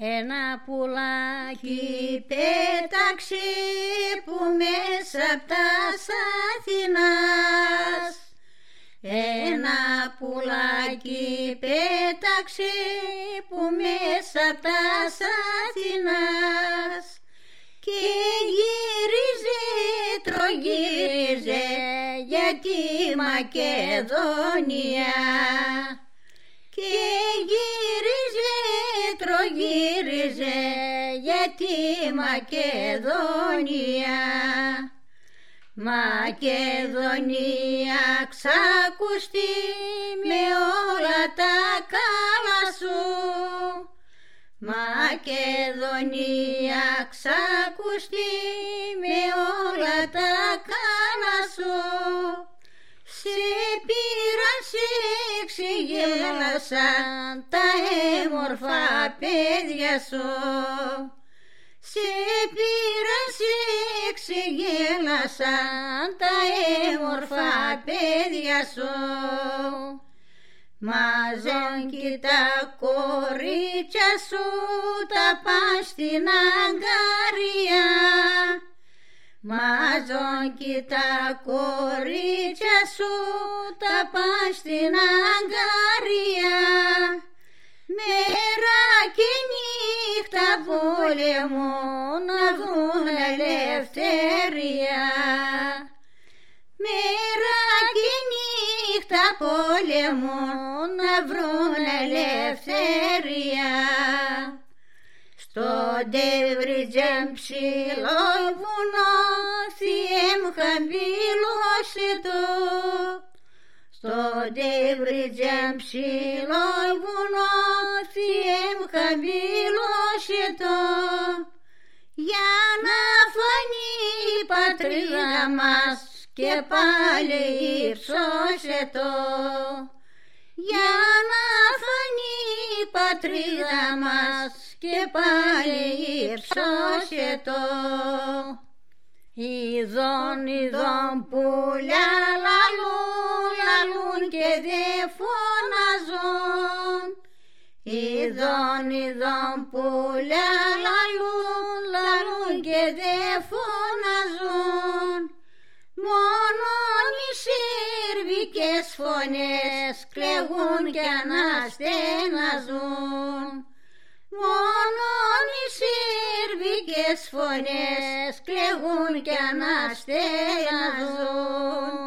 Ένα πουλάκι πέταξε που μέσα απ' τας Αθηνάς. Ένα πουλάκι πέταξε που μέσα απ' τας Αθηνάς και γύριζε, τρογύριζε για τη Μακεδονία. Και γύριζε, τρογύριζε για τη Μακεδονία. Μακεδονία, ξακουστεί με όλα τα καλά σου. Μακεδονία, ξακουστεί με όλα τα καλά σου. Σε πήραν, σε ξεγέλασαν τα έμορφα παιδιά σου. Σε πήραν, σε ξεγέλασαν τα έμορφα παιδιά σου. Μαζόν κι τα κορίτσια σου τα πας στην Αγκαρία. Μαζόν κι τα κορίτσια σου τα πας στην Αγκαρία. Μέρα και νύχτα πόλεμο να βρουν ελευθερία. Μέρα και νύχτα πόλεμο να βρουν ελευθερία. Στον Τεβριτζέμ ψηλό βουνό Θεέ μου χαμήλωσε το. Στον Τεβριτζέμ ψηλό βουνό Θεέ μου χαμήλωσε το. Για να φανεί η πατρίδα μας και πάλι υψώσε το. Για να φανεί η πατρίδα μας και πάλι υψώσε το. Ειδών πουλιά λαλούν και δε φωνάζουν. Ειδών πουλιά λαλούν και δε φωνάζουν. Μόνον οι σερβικές φωνές κλαίγουν κι αναστενάζουν. Μόνον οι σερβικές φωνές κλαίγουν κι αναστενάζουν.